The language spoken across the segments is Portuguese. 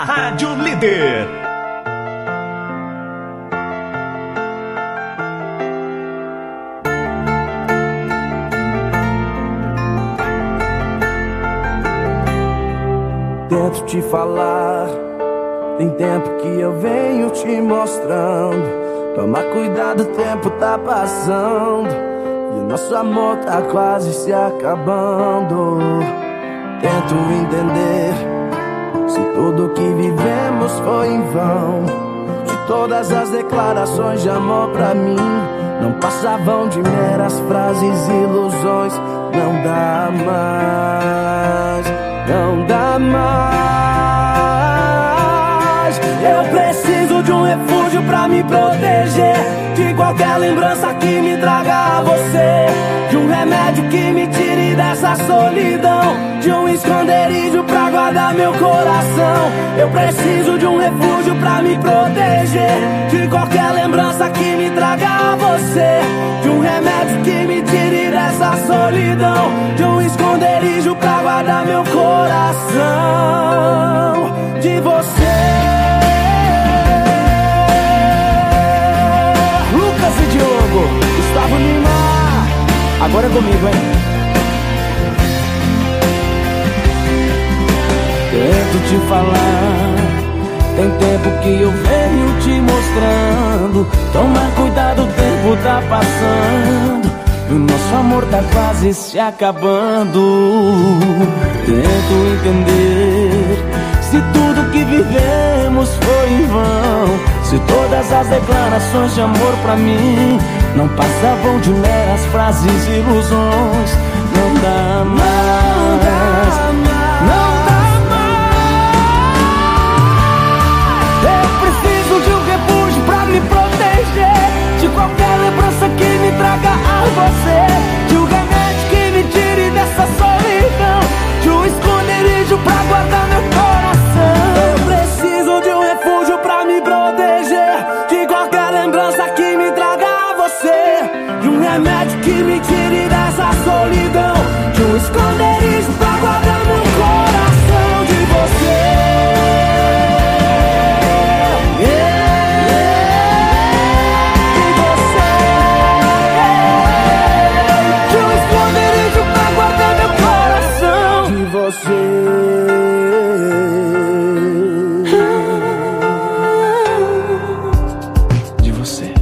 na Rádio Líder. Tento te falar, tem tempo que eu venho te mostrando. Toma cuidado, o tempo tá passando e o nosso amor tá quase se acabando. Tento entender se tudo que vivemos foi em vão. De todas as declarações de amor pra mim não passavam de meras frases e ilusões. Não dá mais, não dá mais. Eu preciso de um refúgio pra me proteger de qualquer lembrança que me traga a você, de um remédio que me tire dessa solidão, de um esconderijo pra guardar meu coração. Eu preciso de um refúgio pra me proteger de qualquer lembrança que me traga a você, de um remédio que me tire dessa solidão, de um esconderijo pra guardar meu coração de você. Lucas e Diogo, Gustavo Lima, agora é comigo, hein? Tento te falar, tem tempo que eu venho te mostrando. Toma cuidado, o tempo tá passando e o nosso amor tá quase se acabando. Tento entender se tudo que vivemos foi em vão, se todas as declarações de amor pra mim não passavam de meras frases e ilusões. Não dá mais, não dá mais. Eu preciso de um refúgio pra me proteger de qualquer lembrança que me traga a você, de um remédio que me tire dessa solidão, de um esconderijo pra guardar meu coração. Eu preciso de um refúgio pra me proteger de qualquer lembrança que me traga a você, de um remédio que me tire dessa solidão, de um esconderijo pra guardar meu coração de você. De você.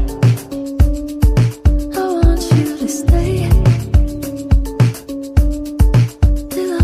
I want you to stay till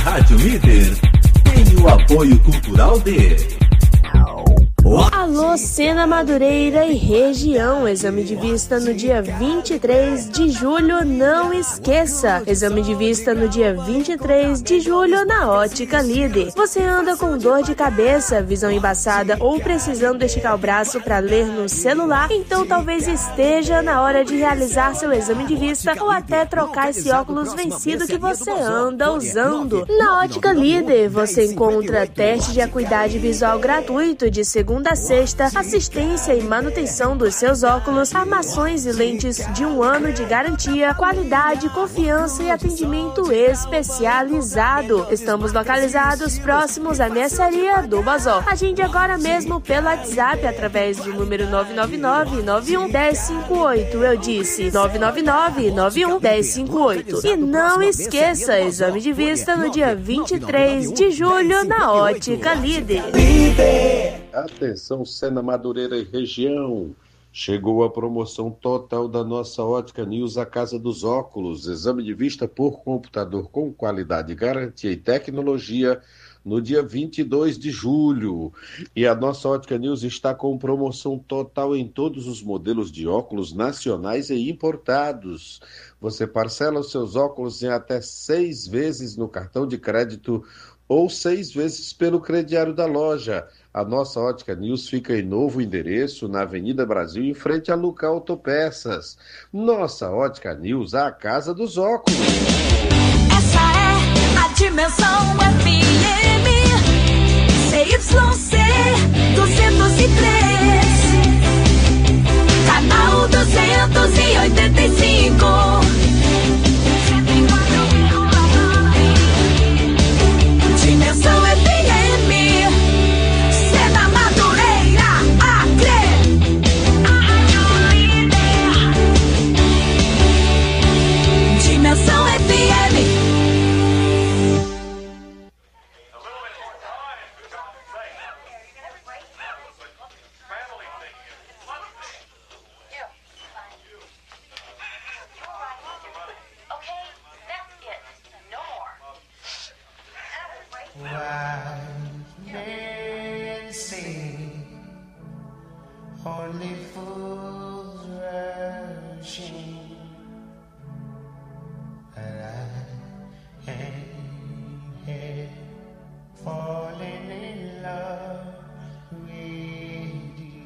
Rádio Líder tem o apoio cultural de... Alô, Sena Madureira e região. Exame de vista no dia 23 de julho, não esqueça. Exame de vista no dia 23 de julho na Ótica Líder. Você anda com dor de cabeça, visão embaçada ou precisando esticar o braço para ler no celular? Então talvez esteja na hora de realizar seu exame de vista ou até trocar esse óculos vencido que você anda usando. Na Ótica Líder você encontra teste de acuidade visual gratuito de segunda a sexta, assistência e manutenção dos seus óculos, armações e lentes de 1 ano de garantia, qualidade, confiança e atendimento especializado. Estamos localizados próximos à mercearia do Bazó. Agende agora mesmo pelo WhatsApp através do número 999-91-1058. Eu disse 999-91-1058. E não esqueça, exame de vista no dia 23 de julho na Ótica Líder. Atenção, Sena Madureira e região. Chegou a promoção total da nossa Ótica News, a Casa dos Óculos. Exame de vista por computador com qualidade, garantia e tecnologia no dia 22 de julho. E a nossa Ótica News está com promoção total em todos os modelos de óculos nacionais e importados. Você parcela os seus óculos em até 6 vezes no cartão de crédito ou 6 vezes pelo crediário da loja. A nossa Ótica News fica em novo endereço, na Avenida Brasil, em frente a Luca Autopeças. Nossa Ótica News, a casa dos óculos. Essa é a Dimensão FM, CYC 203, canal 285. Dimensão FM, Sena Madureira, Acre. Dimensão FM. Only fools rushing, and I ain't here falling in love with you.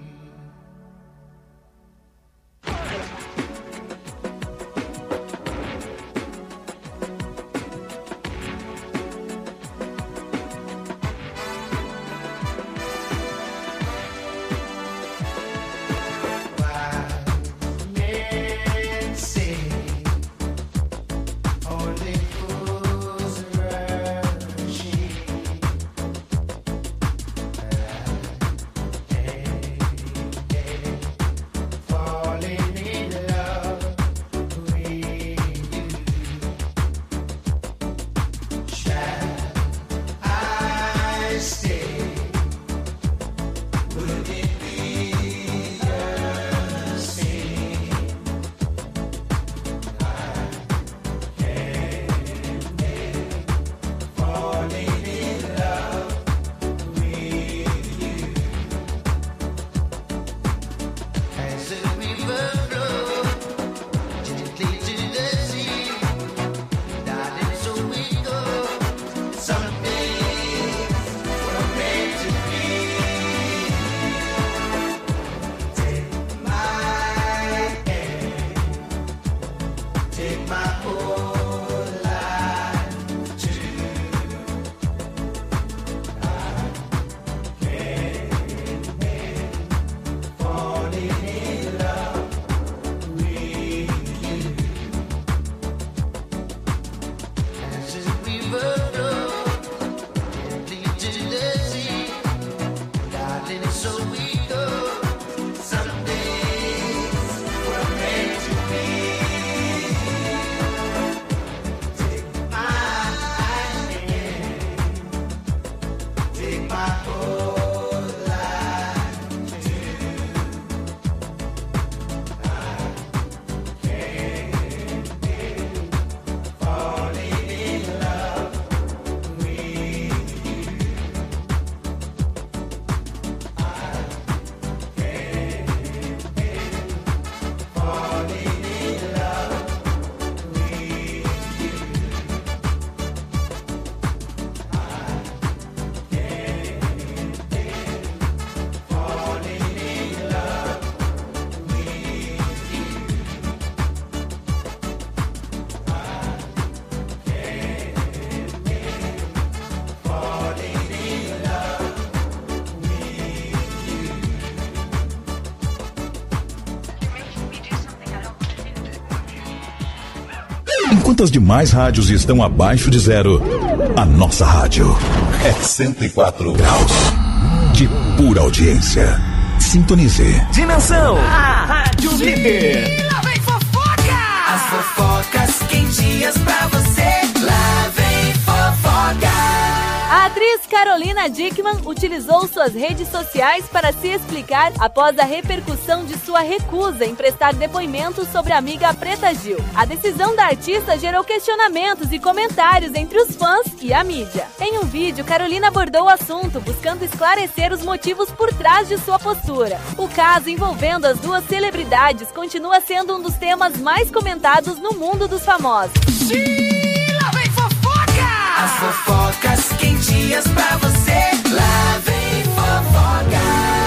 Quantas demais rádios estão abaixo de zero? A nossa rádio é 104 graus de pura audiência. Sintonize. Dimensão, a rádio líder. Lá vem fofoca! As fofocas quentinhas pra você. Lá vem fofoca! A atriz Carolina Dickmann utilizou suas redes sociais para se explicar após a repercussão de sua recusa em prestar depoimento sobre a amiga Preta Gil. A decisão da artista gerou questionamentos e comentários entre os fãs e a mídia. Em um vídeo, Carolina abordou o assunto, buscando esclarecer os motivos por trás de sua postura. O caso envolvendo as duas celebridades continua sendo um dos temas mais comentados no mundo dos famosos. Lá vem fofoca! As fofocas quentinhas pra você. Lá vem fofoca!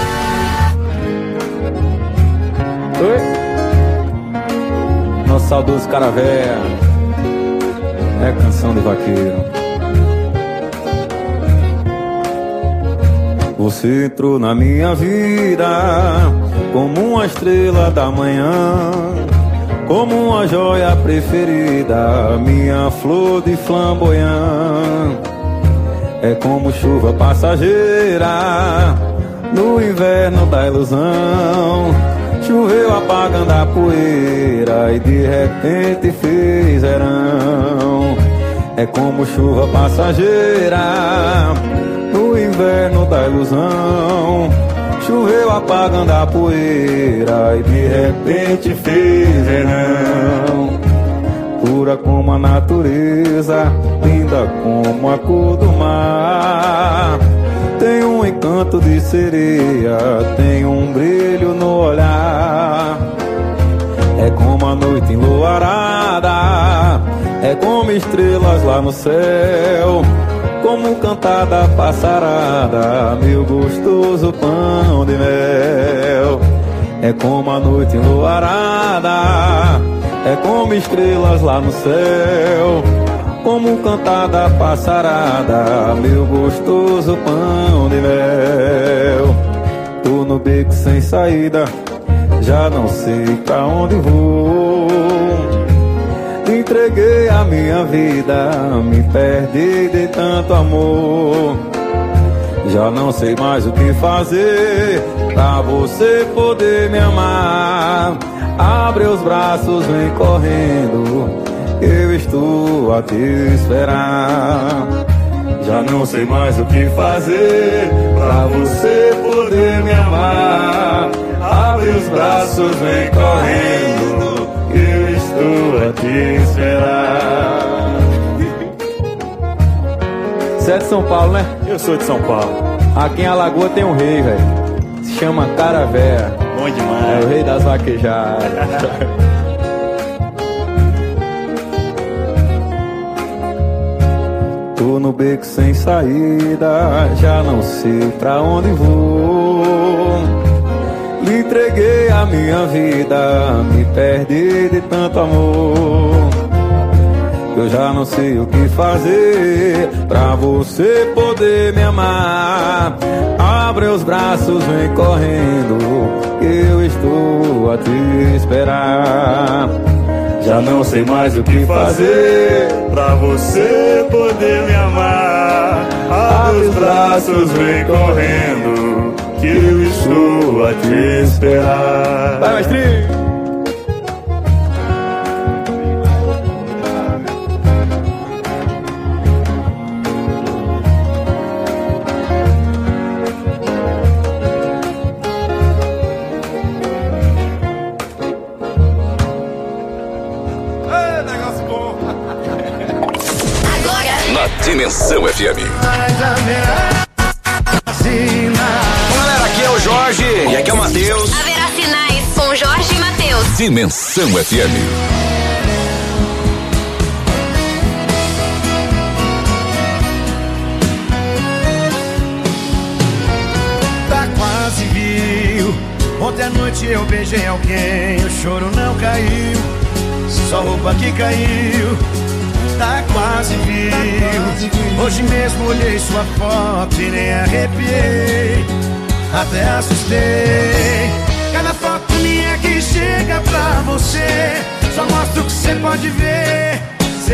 Oi? Nosso saudoso Caravéia. É canção de vaqueiro. Você entrou na minha vida como uma estrela da manhã, como uma joia preferida, minha flor de flamboyant. É como chuva passageira no inverno da ilusão. Choveu apagando a poeira e de repente fez verão. É como chuva passageira no inverno da ilusão. Choveu apagando a poeira e de repente fez verão. Pura como a natureza, linda como a cor do mar. Tem um encanto de sereia, tem um brilho no olhar. É como a noite enluarada, é como estrelas lá no céu, como cantada passarada, meu gostoso pão de mel. É como a noite enluarada, é como estrelas lá no céu, como cantada passarada, meu gostoso pão de mel. Tô no beco sem saída, já não sei pra onde vou. Entreguei a minha vida, me perdi de tanto amor. Já não sei mais o que fazer pra você poder me amar. Abre os braços, vem correndo, eu estou a te esperar. Já não sei mais o que fazer pra você poder me amar. Abre os braços, vem correndo, eu estou a te esperar. Você é de São Paulo, né? Eu sou de São Paulo. Aqui em Alagoas tem um rei, velho. Se chama Caravéia. Bom demais. É o rei das vaquejadas. Tô no beco sem saída, já não sei pra onde vou. Lhe entreguei a minha vida, me perdi de tanto amor. Eu já não sei o que fazer pra você poder me amar. Abre os braços, vem correndo, eu estou a te esperar. Já não sei mais o que fazer pra você poder me amar. Abre os braços, vem correndo, que eu estou a te esperar. Vai, mestrinho! Dimensão FM. Galera, aqui é o Jorge e aqui é o Matheus. Haverá sinais com Jorge e Matheus. Dimensão FM. Tá quase viu. Ontem à noite eu beijei alguém, o choro não caiu, só roupa que caiu. Tá quase viu. Hoje mesmo olhei sua foto e nem arrepiei, até assustei. Cada foto minha que chega pra você só mostra o que você pode ver.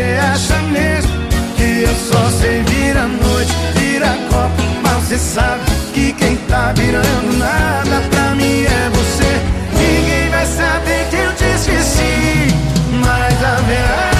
sei, vira noite, vira copo, mas cê sabe que quem tá virando nada pra mim é você. Ninguém vai saber que eu te esqueci, mas haverá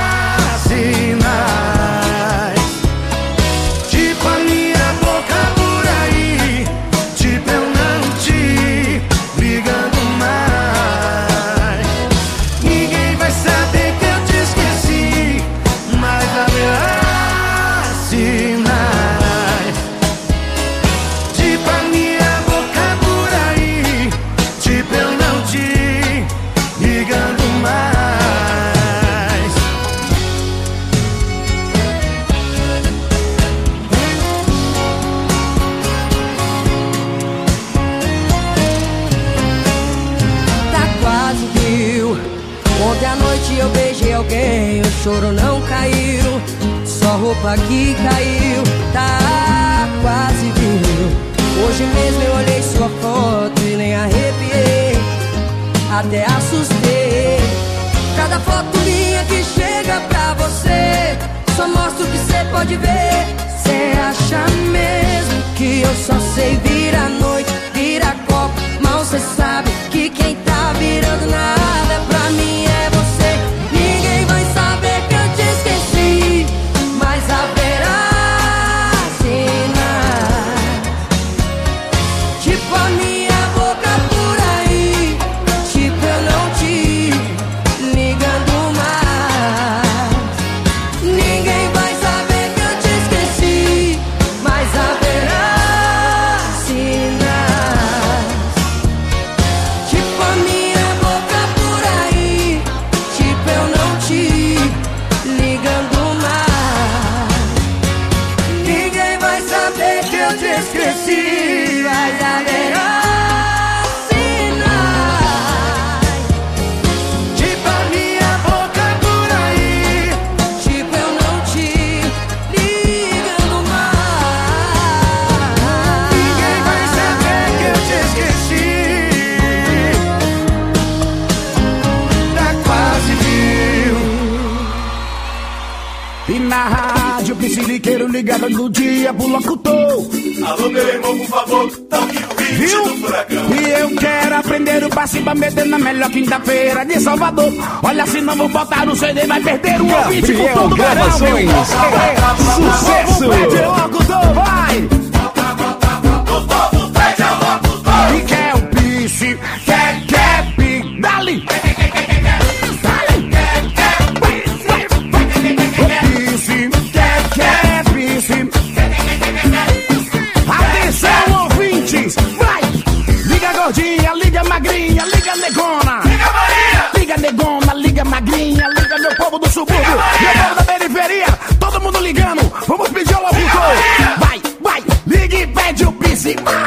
sinais, tipo a minha boca por aí, tipo eu não te ligando mais. Ninguém vai saber que eu te esqueci, mas haverá sinais, tipo a minha boca por aí, tipo eu não te ligando mais. Tá quase viu. Ontem à noite eu beijei alguém, o choro não caiu, só roupa que caiu. Tá quase viu. Hoje mesmo eu olhei sua foto e nem arrepiei, até assustei. Cada foto minha que chega pra você só mostra o que cê pode ver. Cê acha mesmo que eu só sei virar noite, virar copo? Mal cê sabe que quem tá virando nada pra mim é você. Ninguém vai saber que eu te esqueci, mas haverá sinais, tipo a minha boca por aí, tipo eu não te ligando mais. Ninguém vai saber que eu te esqueci, mas haverá sinais, tipo a minha boca por aí, tipo eu não te ligando mais. Ninguém vai saber que eu te esqueci, mas haverá sinais, Tipo a minha boca por aí, tipo eu não te ligando mais. ninguém vai saber que eu te esqueci. Tá quase viu. E na rádio, pisciniqueiro ligado no dia pro locutor. Alô, meu irmão, por favor, toque o hit do furacão. E eu quero aprender o passe pra meter na melhor quinta-feira de Salvador. Olha, se não vou botar no CD, vai perder o ouvinte com Gabriel todo o verão. Gravações. Sucesso. Pede o locutor, vai! E quer o piche, quer pi, dali! Atenção, ouvintes! Vai! Liga gordinha, liga magrinha, liga negona! Liga Maria! Liga negona, liga magrinha, liga meu povo do subúrbio, meu povo da periferia, todo mundo ligando, vamos pedir ao locutor! Vai, vai, liga e pede o piche! Vai!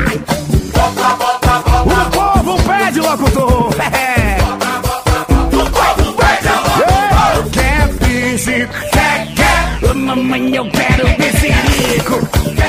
O povo pede o locutor! Quer piche, quer, mamãe, eu quero piscinico!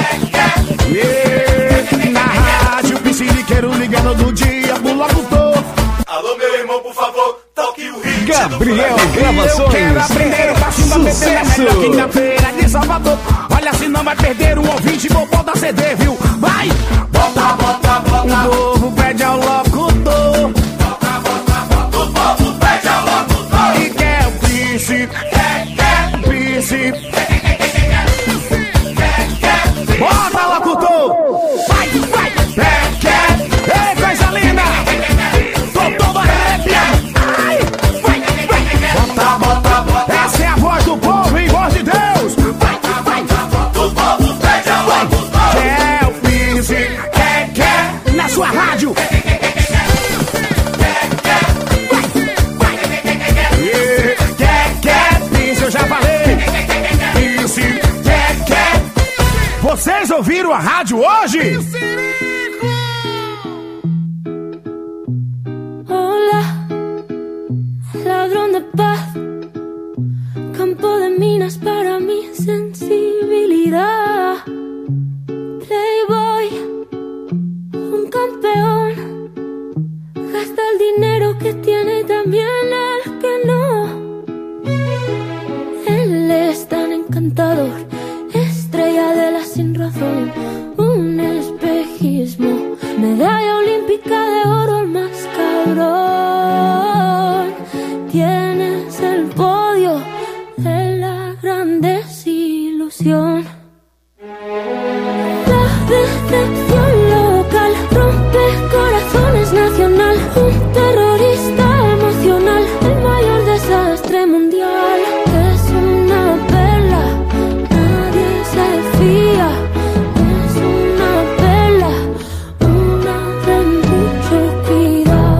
Na rádio, pisciniqueiro ligando do dia pro locutor. Alô, meu irmão, por favor, toque o hit Gabriel do furacão. Gravações. Eu quero aprender o passinho da meter na melhor quinta-feira de Salvador. Olha, se não vai perder um ouvinte, vou botar CD, viu? Vai! Bota, bota, bota. O povo pede ao locutor. Bota, bota, bota. O povo pede ao locutor. E quer o piche, quer piche. Bota, locutor! Vai, vai! Ei, coisa linda! Tô todo arrepiado! Ai, vai, vai! Bota, bota, bota! Essa é a voz do povo em voz de Deus! Vai, vai! O povo pede ao locutor! Quer o piche, quer na sua rádio! Quer piche, eu já falei! Piche, quer! Vocês ouviram a rádio hoje? Hola, ladrón de paz, campo de minas para mi sensibilidad. Playboy, un campeón, gasta el dinero que tiene y también el que no. Él es tan encantador encantador, estrella de la sin razón, un espejismo, medalla olímpica de oro, el más cabrón. Tienes el podio de la gran desilusión. La decepción local rompe corazones nacional, un terrorista emocional, el mayor desastre mundial. Es una perla, nadie se fía. Es una perla, una de mucho cuidado.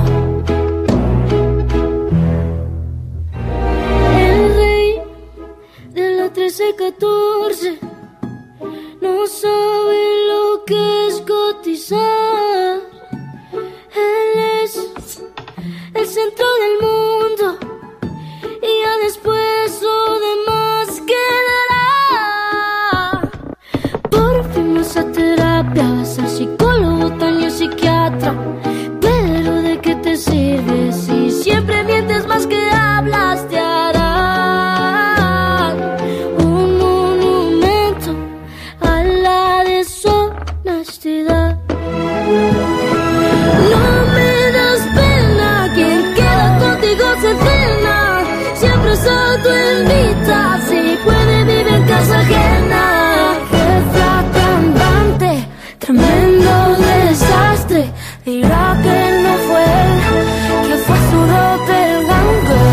El rey de la 13 y 14 no sabe lo que es cotizar. Él es el centro del mundo y ya después lo demás quedará. Por fin vas a terapia, vas al psicólogo, taño psiquiatra. Pero ¿de qué te sirve si siempre mientes más que hablas? Te harán un monumento a la deshonestidad. No me das pena, quien queda contigo se cena. Siempre es autoinvita, si puede vivir en casa ajena. Jefa cantante, tremendo desastre. Dirá que no fue él, que fue su doppelganger.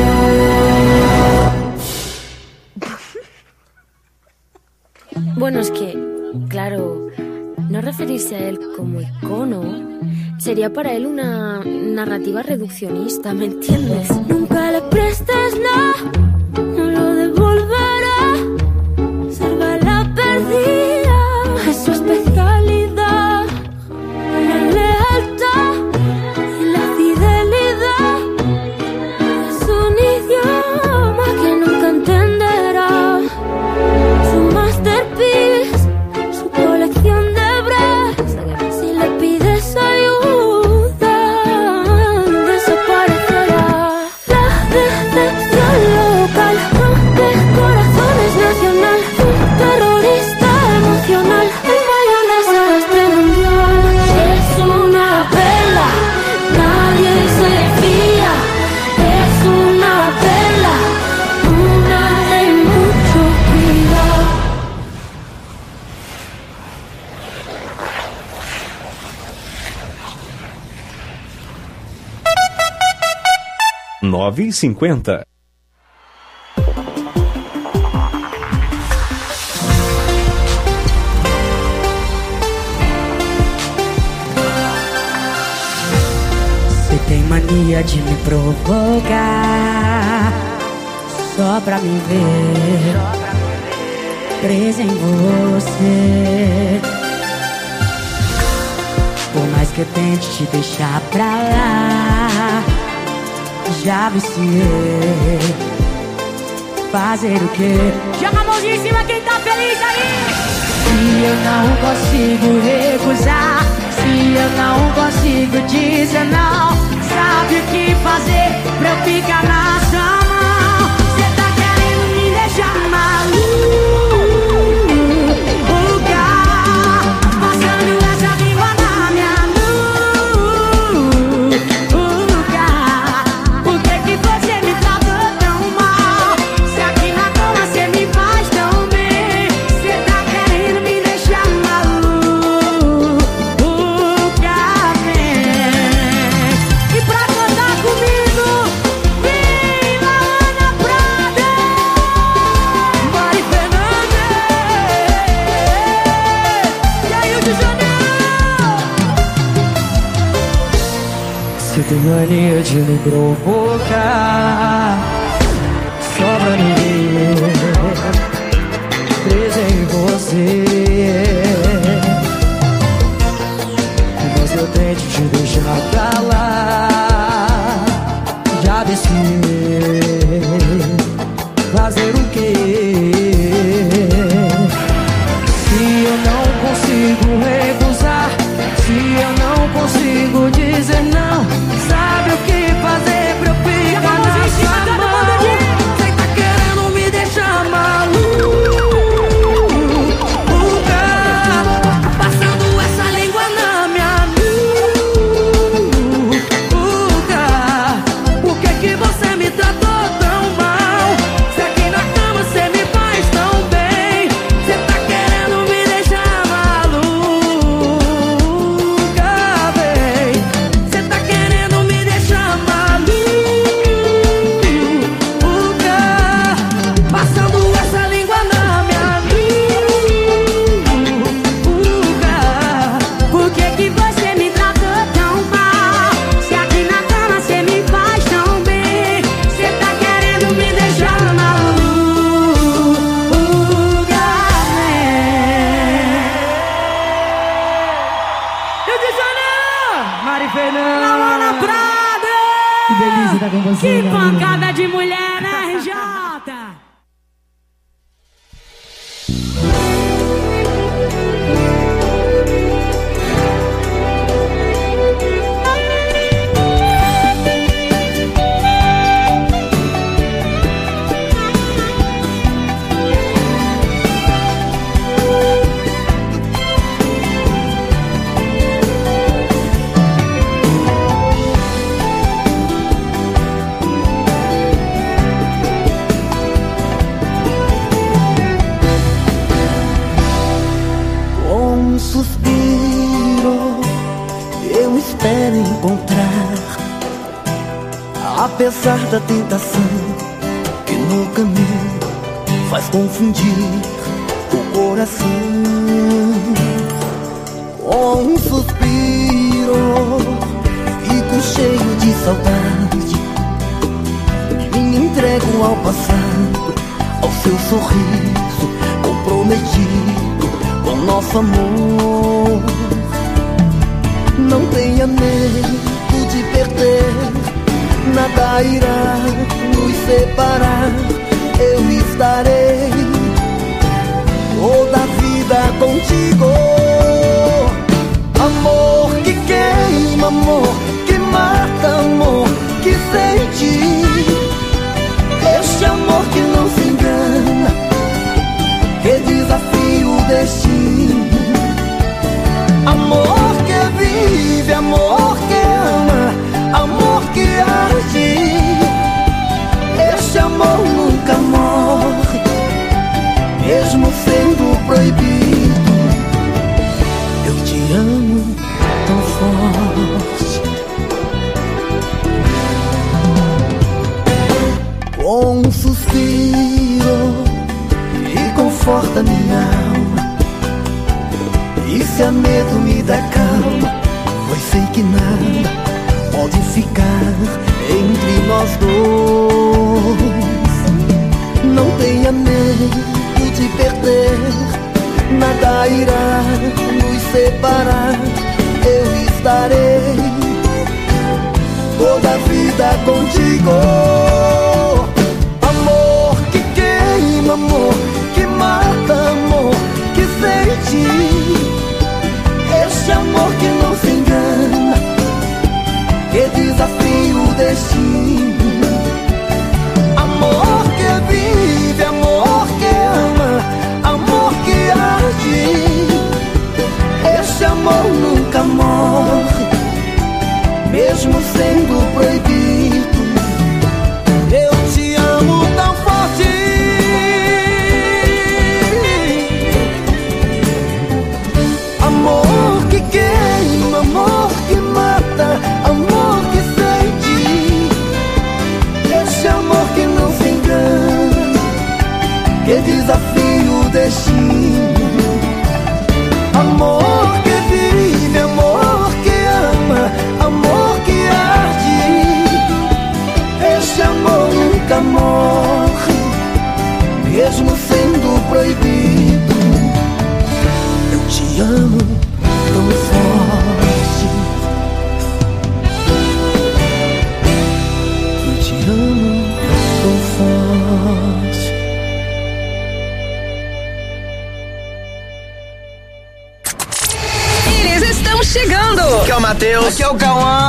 Bueno, es que, claro, no referirse a él como icono sería para él una narrativa reduccionista, ¿me entiendes? Nunca le prestes nada, no lo devolverá. Salva la perdida, es su especialidad. La lealtad y la fidelidad es un idioma que nunca entenderá. Su masterpiece, su colección de bras. Si le pides ayuda, desaparecerá. La decepción local rompe corazones nacional, un terrorista emocional, el mayor desastre mundial. Es una perla, nadie se fía. Es una perla, una de mucho cuidado. 9h50. Você tem mania de me provocar só pra me ver presa em você. Por mais que eu tente te deixar pra lá, já viciei. Fazer o quê? Joga a mãozinha em cima quem tá feliz aí. Se eu não consigo recusar, se eu não consigo dizer não, sabe o que fazer pra eu ficar na sua mão? Cê tá querendo me deixar maluca, passando essa língua na minha nuca. Por que que você me tratou tão mal? Se aqui na cama cê me faz tão bem. Cê tá querendo me deixar maluca, vem. E pra cantar comigo, vem lá Ana Prada, Mari Fernandes e aí o de Janeiro. Você tem mania de me provocar só pra me ver presa em você. Mas eu tento te deixar pra lá, já viciei. Fazer o quê? Se eu não consigo recusar, se eu não consigo dizer não, sabe o que fazer pra eu ficar na sua mão? Cê tá querendo me deixar maluco. apesar da tentação que no caminho faz confundir o coração. Com um suspiro fico cheio de saudade e me entrego ao passado, ao seu sorriso comprometido com nosso amor. Não tenha medo de perder, nada irá nos separar. Eu estarei toda a vida contigo. Amor que queima, amor que mata, amor que sente. Este amor que não se engana, que desafia o destino. Amor que vive, amor que ama, amor que arde. Este amor nunca morre, mesmo sendo proibido. Eu te amo tão forte. Com um suspiro e conforta minha alma. E se há medo me dá calma, pois sei que nada pode ficar entre nós dois. Não tenha medo de perder, nada irá nos separar. Eu estarei toda a vida contigo. Amor que queima, amor que mata, amor que sente. Este amor que não se engana, que desafia o destino. Amor que vive, amor que ama, amor que arde. Este amor nunca morre, mesmo sendo proibido. Eu te amo tão forte. Amor que queima, amor que mata, amor que sente. Esse amor que não se engana, que desafia o destino. Amor que vive, amor que ama, amor que arde. Esse amor nunca morre, mesmo sendo proibido. Eu te amo tão forte. Eu te amo tão forte. Eles estão chegando. Aqui é o Matheus. Aqui é o Cauã.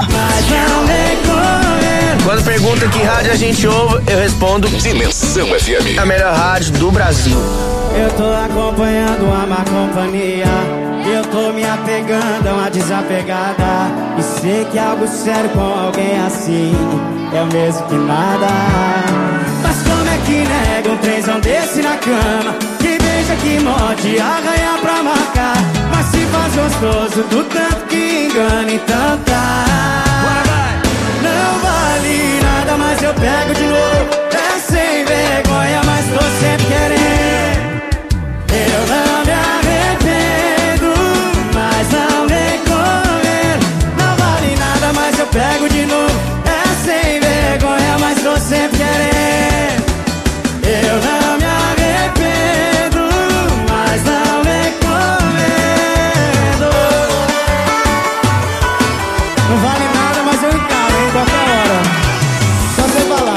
Quando pergunta que rádio a gente ouve, eu respondo Dimensão FM, a melhor rádio do Brasil. Eu tô acompanhando a má companhia, eu tô me apegando a uma desapegada. E sei que algo sério com alguém assim é o mesmo que nada. Mas como é que nega um trenzão desse na cama, que beija, que morde, arranha pra marcar, mas se faz gostoso do tanto que engana, então tá. Não vale nada, mas eu pego de novo. É sem vergonha, mas tô sempre querendo. Eu não me arrependo, mas não recomendo. Não vale nada, mas eu pego de novo. É sem vergonha, mas tô sempre querendo. Eu não me arrependo, mas não recomendo. Não vale nada, mas eu encaro em qualquer hora. Só você falar.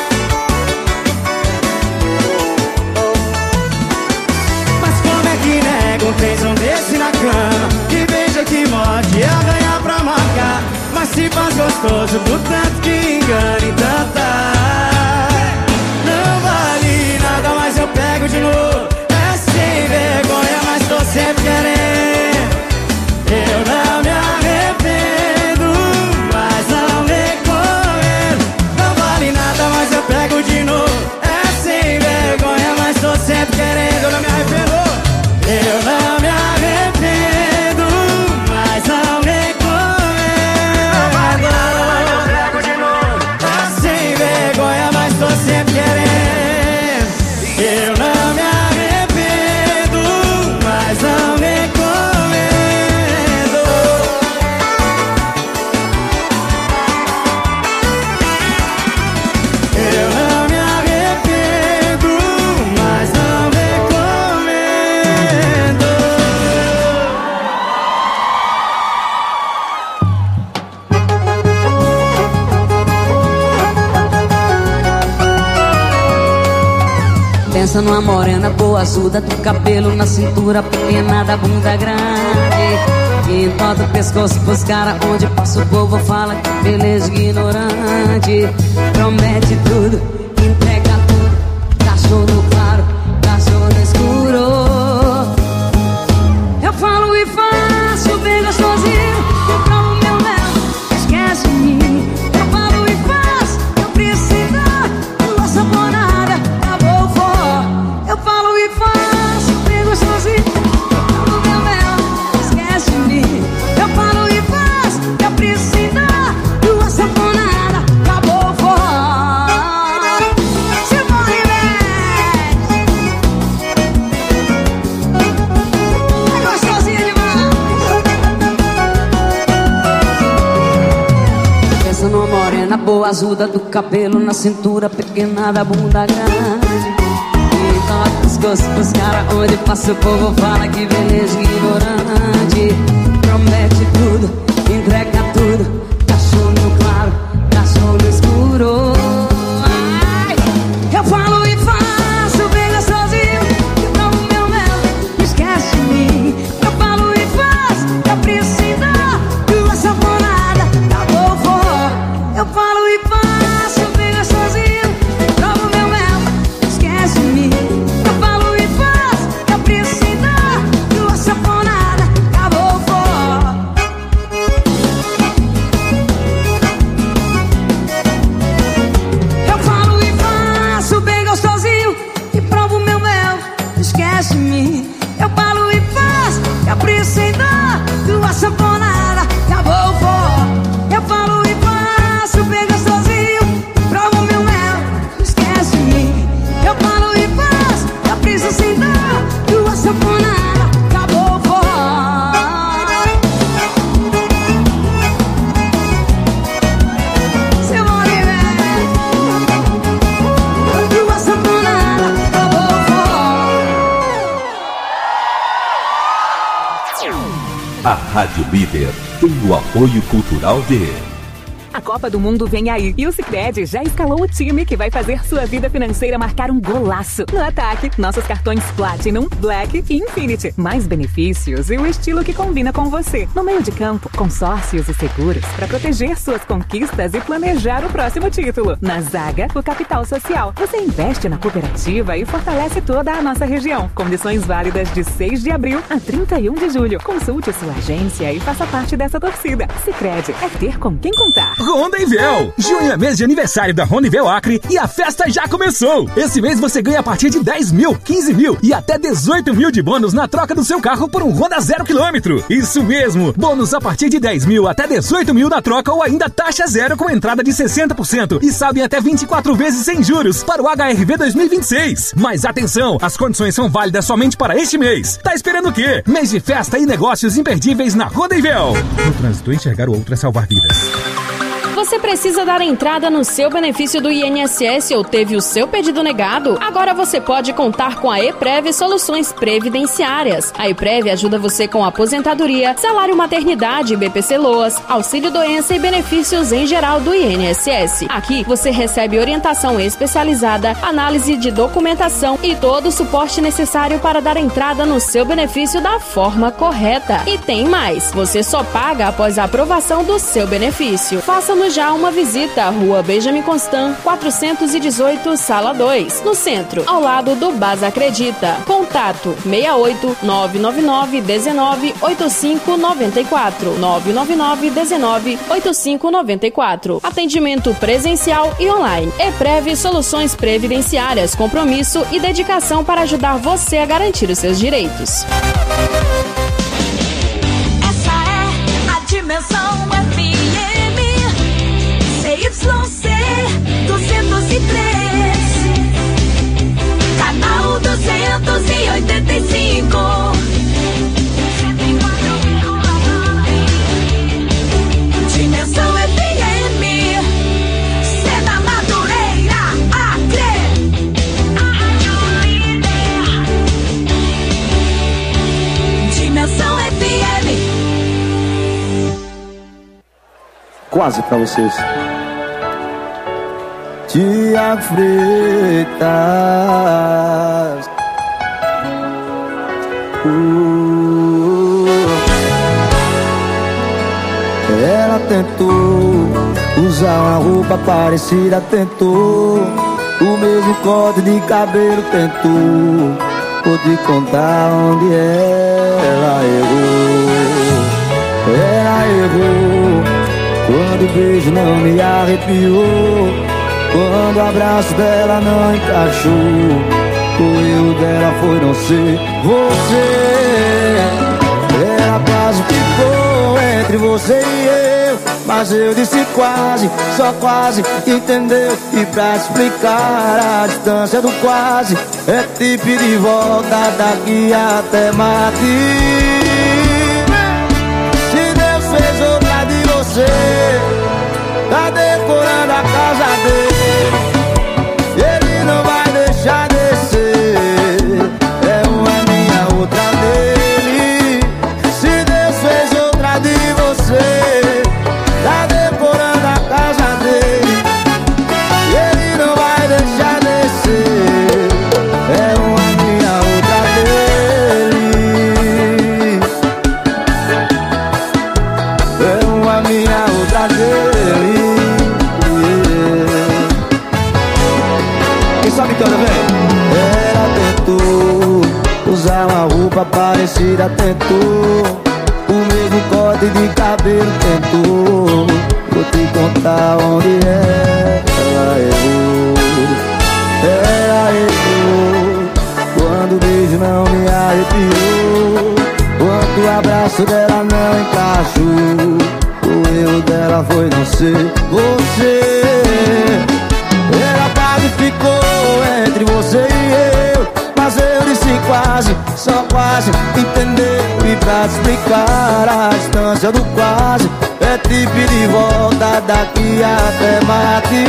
Mas como é que nega um trenzão desse na cama, que beija, que morde e arranha pra marcar, mas se faz gostoso do tanto que engana, então tá. Não vale nada, mas eu pego de novo. É sem vergonha, mas tô sempre querendo. Eu não me arrependo, mas não recomendo. Não vale nada, mas eu pego de novo. É sem vergonha, mas tô sempre querendo. Eu não me arrependo. Eu não me arrependo, mas não recomendo. Não vale nada, mas eu pego Eu não me arrependo, mas não recomendo. Eu não me arrependo, mas não recomendo. Pensa numa morena boa, azul, do cabelo na cintura, pequena da bunda grande. E entorta o pescoço pros caras, onde passa o povo fala que beleza ignorante. Promete tudo, entrega tudo, cachorro no claro, cachorro no escuro. Eu falo e faço bem gostosinho, eu provo meu mel, esquece de mim. Eu falo e faço, eu preciso da sabonada, acabou o forró. Eu falo e faço bem gostosinho, eu provo meu mel, esquece de mim. Eu falo e faço, eu preciso da sabonada, acabou o forró. Se morre bem, é gostosinho demais. Pensa numa morena boa, azuda do cabelo na cintura, pequena da bunda grande. E toca os gostos pros caras, onde passa o povo fala que beleza ignorante. Promete tudo, entrega tudo, cachorro no claro, cachorro no escuro. Ai, eu falo e faço bem gostosinho, eu provo meu mel, esquece de mim. Eu falo e faço, eu preciso de uma sabonada, acabou o forró. Eu falo e faço bem gostosinho, eu provo meu mel, esquece de mim. Eu falo e faço, eu preciso de uma sabonada, acabou o forró. Eu falo e faço bem gostosinho e provo meu mel, esquece de mim. Eu falo e faço, eu preciso de uma sabonada, acabou o forró. Eu falo e faço bem gostosinho, provo meu mel, esquece de mim. Eu falo e faço, eu preciso de uma sabonada, acabou o forró. Se morre bem, de uma sabonada, acabou o forró. A Rádio Líder tem o apoio cultural de... A Copa do Mundo vem aí e o Sicredi já escalou o time que vai fazer sua vida financeira marcar um golaço. No ataque, nossos cartões Platinum, Black e Infinity. Mais benefícios e o estilo que combina com você. No meio de campo, consórcios e seguros para proteger suas conquistas e planejar o próximo título. Na zaga, o capital social. Você investe na cooperativa e fortalece toda a nossa região. Condições válidas de 6 de abril a 31 de julho. Consulte sua agência e faça parte dessa torcida. Sicredi é ter com quem contar. Rondevel! Junho é mês de aniversário da Rondevel Acre e a festa já começou! Esse mês você ganha a partir de 10 mil, 15 mil e até 18 mil de bônus na troca do seu carro por um Honda 0 km. Isso mesmo! Bônus a partir de 10 mil até 18 mil na troca ou ainda taxa zero com entrada de 60% e saldo em até 24 vezes sem juros para o HRV 2026. Mas atenção, as condições são válidas somente para este mês. Tá esperando o quê? Mês de festa e negócios imperdíveis na Rondevel. No trânsito, enxergar o outro é salvar vidas. Você precisa dar entrada no seu benefício do INSS ou teve o seu pedido negado? Agora você pode contar com a EPREV Soluções Previdenciárias. A EPREV ajuda você com aposentadoria, salário maternidade, BPC-LOAS, auxílio-doença e benefícios em geral do INSS. Aqui você recebe orientação especializada, análise de documentação e todo o suporte necessário para dar entrada no seu benefício da forma correta. E tem mais, você só paga após a aprovação do seu benefício. Faça-nos já uma visita à Rua Benjamin Constant, 418, Sala 2, no centro, ao lado do Basa Acredita. Contato 68 999 19 8594 999 19 8594. Atendimento presencial e online. EPREV Soluções Previdenciárias, compromisso e dedicação para ajudar você a garantir os seus direitos. Essa é a Dimensão FM CYC 203, canal quase pra vocês. Tiago Freitas. Ela tentou usar uma roupa parecida, tentou o mesmo corte de cabelo, tentou. Vou te contar onde ela errou. Ela errou quando o beijo não me arrepiou, quando o abraço dela não encaixou. O erro dela foi não ser você. Ela quase ficou entre você e eu, mas eu disse quase, só quase, entendeu? E pra explicar a distância do quase, é te pedir de volta daqui até Marte. Se Deus fez outra de você, tá decorando a casa dele, ele não vai deixar descer. É uma minha, outra dele. Se Deus fez outra de você, tá decorando a casa dele, ele não vai deixar descer. É uma minha, outra dele. É uma minha, outra dele. Quem sabe canta, vem. Ela tentou usar uma roupa parecida, tentou o mesmo corte de cabelo, tentou. Vou te contar onde ela errou. Ela errou quando o beijo não me arrepiou, quando o abraço dela não encaixou. O erro dela foi não ser você. Ela quase ficou entre você e eu, mas eu disse quase, só quase, entendeu? E pra explicar a distância do quase, é te pedir de volta daqui até Marte.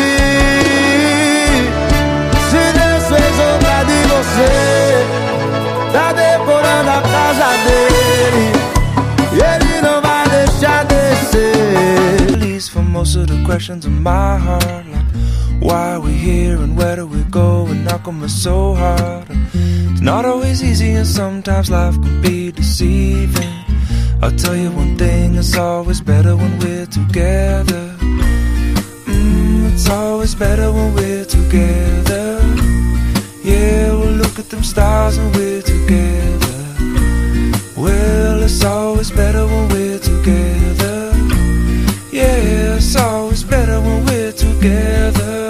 Se Deus fez outra de você, tá decorando a casa dele, e ele não vai deixar descer. Release for most of the questions in my heart, like why we here and where do we go, and how come it's so hard. It's not always easy and sometimes life can be deceiving. I'll tell you one thing, it's always better when we're together. It's always better when we're together. Yeah, we'll look at them stars when we're together. Well, it's always better when we're together. Yeah, it's always better when we're together.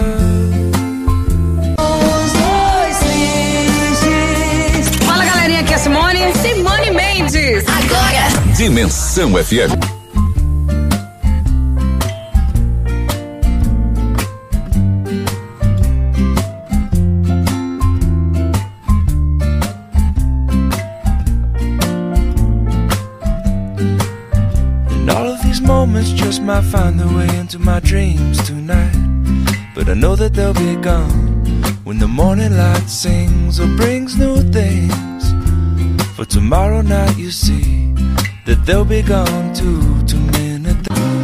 Fala, galerinha, aqui é a Simone Mendes. Agora, Dimensão FM. Moments just might find their way into my dreams tonight, but I know that they'll be gone when the morning light sings or brings new things. For tomorrow night you see that they'll be gone too many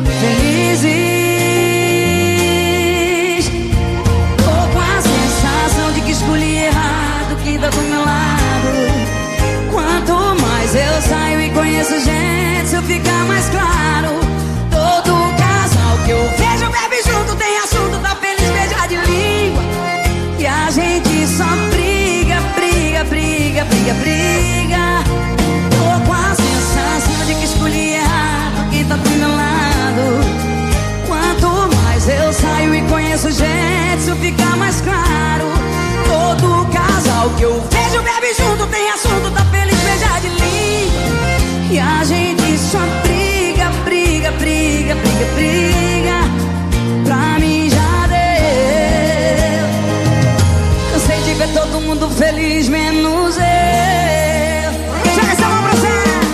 Felizes, tô com a sensação de que escolhi errado quem tá do meu lado. Quanto mais eu saio e conheço gente, se eu ficar mais claro. Todo casal que eu vejo bebe junto, tem assunto, tá feliz, beija de língua. E a gente só briga, briga, briga, briga, briga. Tô com a sensação de que escolhi errado quem tá do meu lado. Quanto mais eu saio e conheço gente, isso fica mais claro. Todo casal que eu vejo bebe junto, tem assunto, tá feliz, beija de língua. E a gente só briga, briga, briga, briga, briga. Pra mim já deu. Cansei de ver todo mundo feliz, menos eu. Joga essa mão pra você.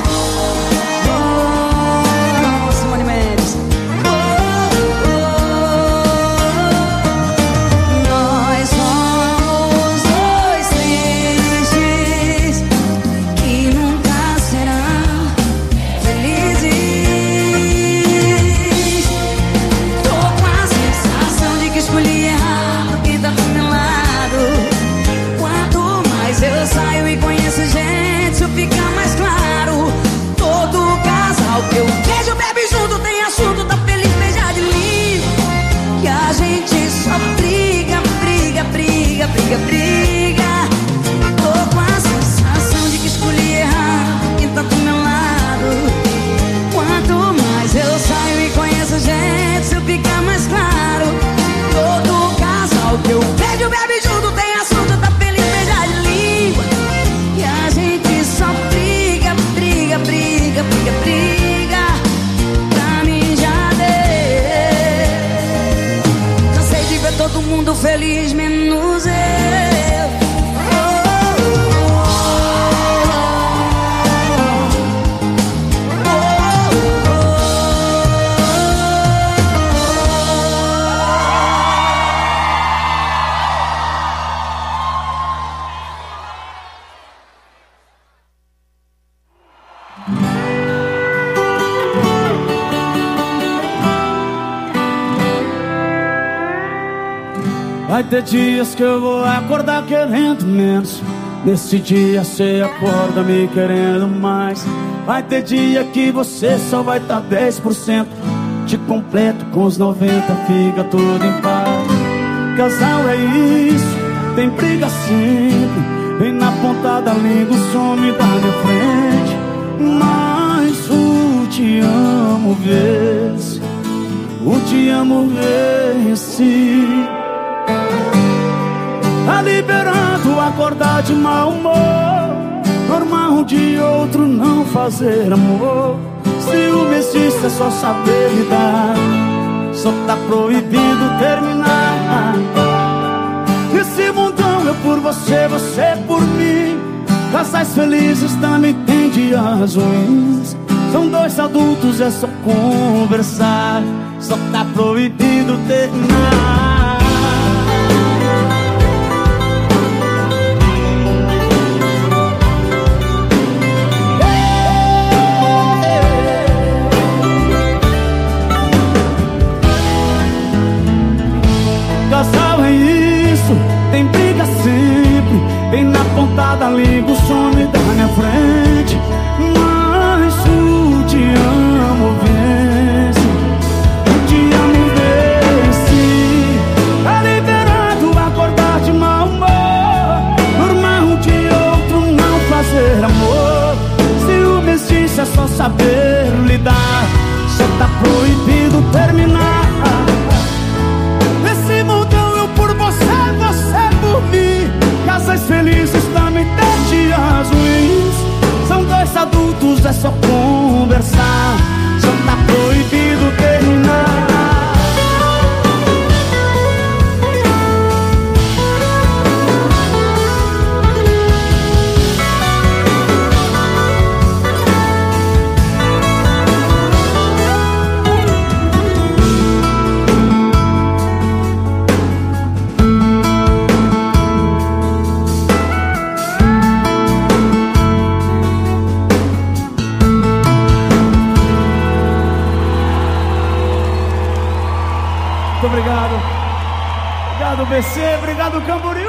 Oh, Simone Mendes. Nós somos dois tristes que nunca serão felizes. Vai ter dias que eu vou acordar querendo menos. Nesse dia cê acorda me querendo mais. Vai ter dia que você só vai tá 10%. Te completo com os 90, fica tudo em paz. Casal é isso, tem briga sempre. Vem na ponta da língua, some da minha frente. Mas o te amo vence, o te amo vence. Tá liberando acordar de mau humor. Normal um de outro não fazer amor. Ciúme existe, é só saber lidar. Só tá proibido terminar. Esse mundão eu por você, você por mim. Casais felizes também tem dias ruins. São dois adultos, é só conversar. Só tá proibido terminar. Casal é isso, tem briga sempre. Vem na ponta da língua, some da minha frente. Mas o te amo vence, o te amo vence. Tá liberado acordar de mau humor. Normal um de outro não fazer amor. Ciúme existe, é só saber lidar. Só tá proibido terminar. Casais felizes também tem dias ruins. São dois adultos, é só conversar. Só tá proibido terminar. Obrigado. Obrigado, BC. Obrigado, Camboriú.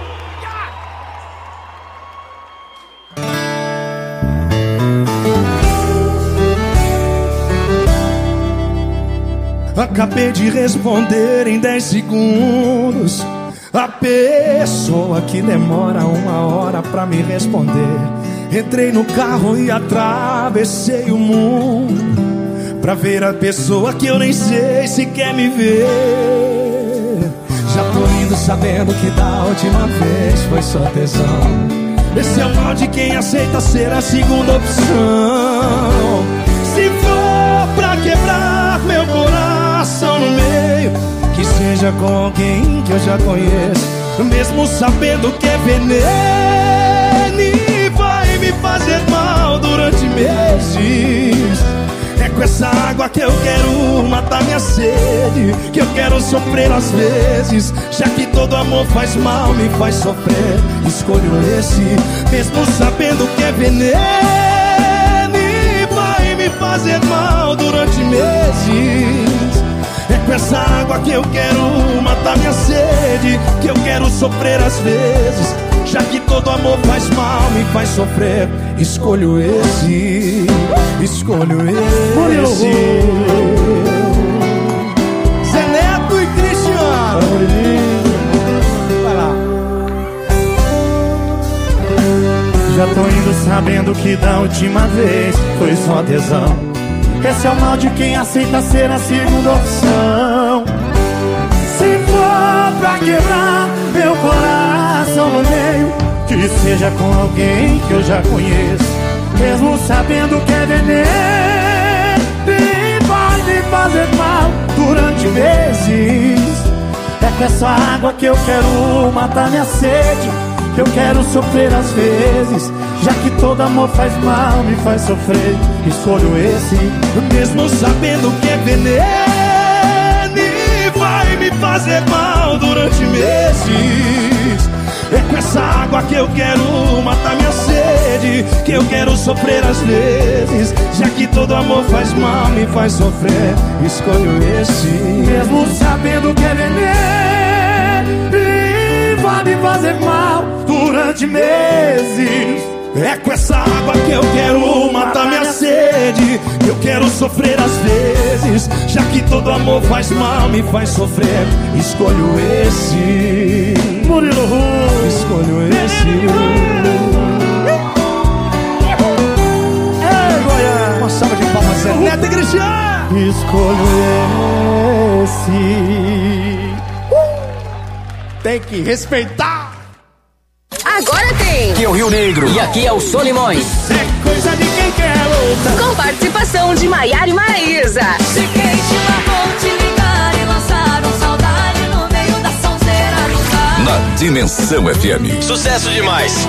Acabei de responder em 10 segundos. A pessoa que demora 1 hora pra me responder. Entrei no carro e atravessei o mundo pra ver a pessoa que eu nem sei se quer me ver. Já tô indo sabendo que da última vez foi só tesão. Esse é o mal de quem aceita ser a segunda opção. Se for pra quebrar meu coração no meio, que seja com alguém que eu já conheço, mesmo sabendo que é veneno e vai me fazer mal durante meses. É com essa água que eu quero matar minha sede, que eu quero sofrer às vezes. Já que todo amor faz mal, me faz sofrer, escolho esse, mesmo sabendo que é veneno e vai me fazer mal durante meses. É com essa água que eu quero matar minha sede, que eu quero sofrer às vezes. Já que todo amor faz mal, me faz sofrer, escolho esse, escolho esse. Zé Neto e Cristiano. Vai lá. Já tô indo sabendo que da última vez foi só tesão. Esse é o mal de quem aceita ser a segunda opção. Se for pra quebrar meu coração no meio, que seja com alguém que eu já conheço, mesmo sabendo que é veneno e vai me fazer mal durante meses. É com essa água que eu quero matar minha sede, que eu quero sofrer às vezes. Já que todo amor faz mal, me faz sofrer, escolho esse, mesmo sabendo que é veneno e vai me fazer mal durante meses. É com essa água que eu quero matar minha sede, que eu quero sofrer às vezes. Já que todo amor faz mal, me faz sofrer, escolho esse, mesmo sabendo que é veneno me fazer mal durante meses. É com essa água que eu quero matar minha sede. Eu quero sofrer às vezes, já que todo amor faz mal, me faz sofrer. Escolho esse Murilo Ru, escolho esse. Ei, Goiás, uma salva de palmas, Zé Neto e Cristiano. Escolho esse. Tem que respeitar. Agora tem. Aqui é o Rio Negro. E aqui é o Solimões. É coisa de quem quer luta. Com participação de Maiara e Maraísa. Se quem te marcou te ligar e lançaram saudade no meio da sonzeira do bar. Na Dimensão FM. Sucesso demais.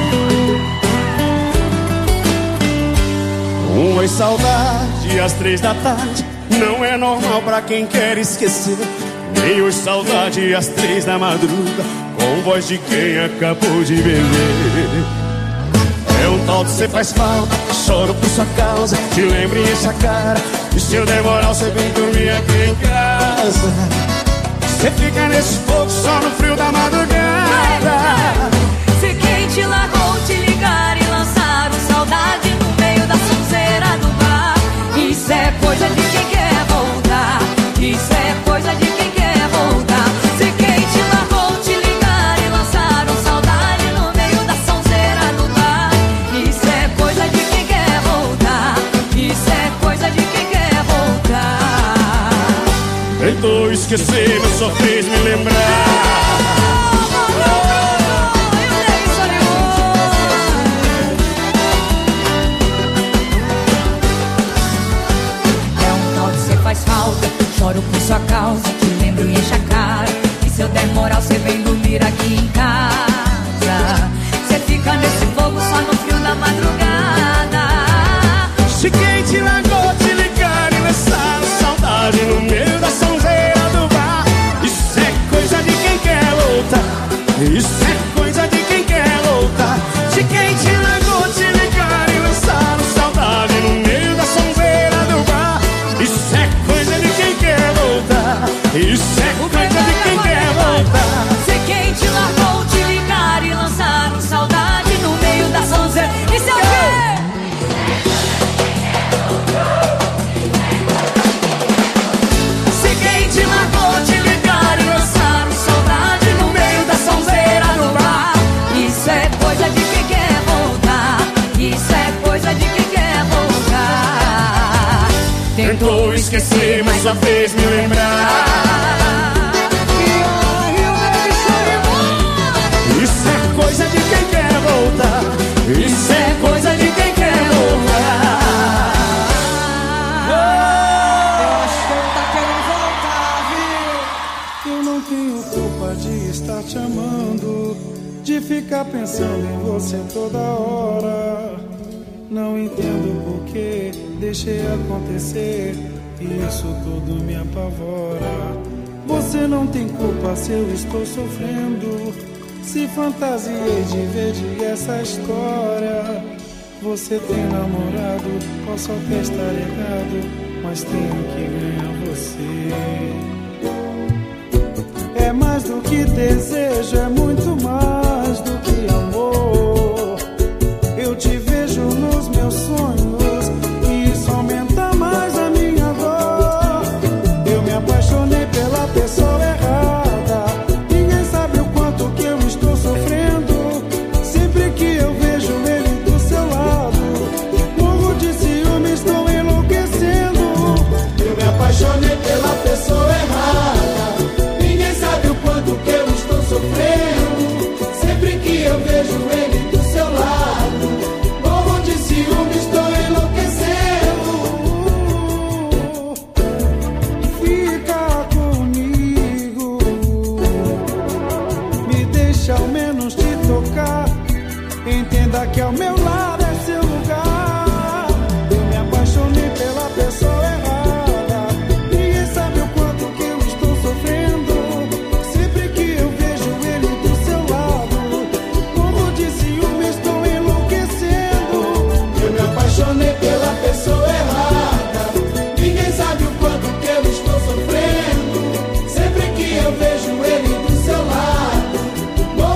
Oi, saudade, às 3 da tarde. Não é normal pra quem quer esquecer. Nem oi, saudade, às 3 da madruga, com voz de quem acabou de beber. É um tal de cê faz falta, choro por sua causa. Te lembro e enche a cara. E se eu demorar, você vem dormir aqui em casa. Cê fica nesse fogo só no frio da madrugada. Se quem te largou te ligar e lançaram saudade no meio da sonzeira do bar. Isso é coisa de quem quer voltar. Isso é coisa de quem quer voltar. Se quem te largou te ligar e lançaram saudade no meio da sonzeira do bar. Isso é coisa de quem quer voltar. Isso é coisa de quem quer voltar. Tentou esquecer, mas só fez me lembrar. Faz falta, choro por sua causa, te lembro e enche a cara. E se eu der moral, cê vem dormir aqui em casa. Cê fica nesse fogo só no frio da madrugada. Se quem te largou te ligar e lançar saudade no meio da sonzeira do bar. Isso é coisa de quem quer lutar. Isso é coisa de quem quer lutar. Se quem te largou te ligar e lançar saudade no meio da sonzeira do bar. Isso é coisa de quem quer voltar. Isso é coisa de quem quer voltar. Se quem te largou te ligar e lançar saudade no meio da sonzeira. Isso é o quê? Se quem te largou te ligar e lançar saudade no meio da sonzeira do bar. Isso é coisa de quem quer voltar. Isso é coisa de quem quer voltar. Tentou esquecer, mas só fez me lembrar. Isso é coisa de quem quer voltar. Isso é coisa de quem quer voltar. Eu acho que ele tá querendo voltar, viu? Eu não tenho culpa de estar te amando, de ficar pensando em você toda hora. Não entendo por que deixei acontecer, e isso tudo me apavora. Você não tem culpa se eu estou sofrendo, se fantasiei de ver de essa história. Você tem namorado, posso até estar errado, mas tenho que ganhar você. É mais do que desejo, é muito mais do que amor. Eu te vejo nos meus sonhos e isso aumenta mais a minha dor. Eu me apaixonei pela pessoa errada. Ninguém sabe o quanto que eu estou sofrendo. Sempre que eu vejo ele do seu lado, morro de ciúme, estou enlouquecendo. Eu me apaixonei pela pessoa errada. Ninguém sabe o quanto que eu estou sofrendo. Sempre que eu vejo ele do seu lado, morro de ciúme, estou enlouquecendo. Fica comigo, me deixa ao menos te tocar. Entenda que ao meu lado é seu lugar. Eu me apaixonei pela pessoa errada. Ninguém sabe o quanto que eu estou sofrendo. Sempre que eu vejo ele do seu lado, morro de ciúme, estou enlouquecendo. Eu me apaixonei pela pessoa errada. Ninguém sabe o quanto que eu estou sofrendo. Sempre que eu vejo ele do seu lado,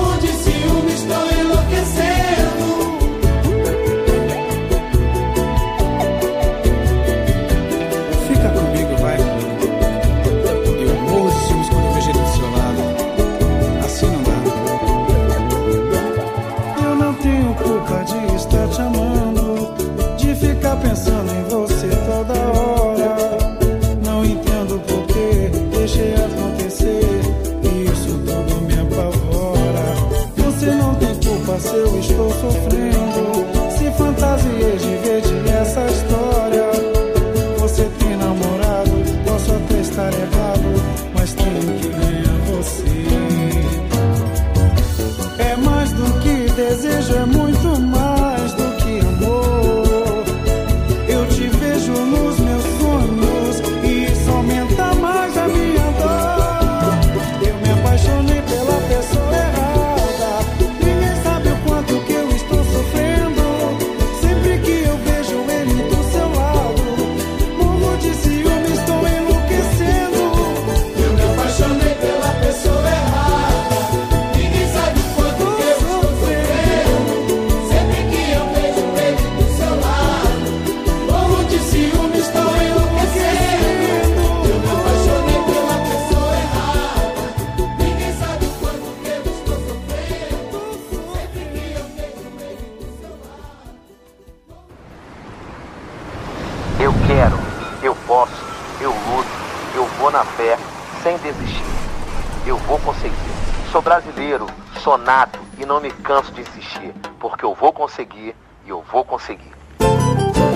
tenho culpa de estar te amando, de ficar pensando em você toda hora. Não entendo por que deixei acontecer, isso tudo me apavora. Você não tem culpa se eu estou sofrendo, se fantasiei de ver de essa história. Você tem namorado, posso até estar errado, mas tenho que ganhar você. É mais do que desejo, é muito mais do que amor. Eu te vejo nos meus sonhos e isso aumenta mais a minha dor. Eu me apaixonei pela pessoa errada, ninguém sabe o quanto que eu estou sofrendo. Sempre que eu vejo ele do seu lado, morro de ciúme, estou enlouquecendo. Eu me apaixonei pela pessoa errada, ninguém sabe o quanto que eu estou sofrendo. Sempre que eu vejo ele do seu lado, morro de ciúme, estou enlouquecendo. Eu me apaixonei pela pessoa errada, ninguém sabe o quanto que eu estou sofrendo. Sempre que eu vejo ele do seu lado. Eu quero, eu posso, eu luto, eu vou na fé, sem desistir. Eu vou conseguir. Sou brasileiro, sou nato e não me canso de insistir, porque eu vou conseguir e eu vou conseguir.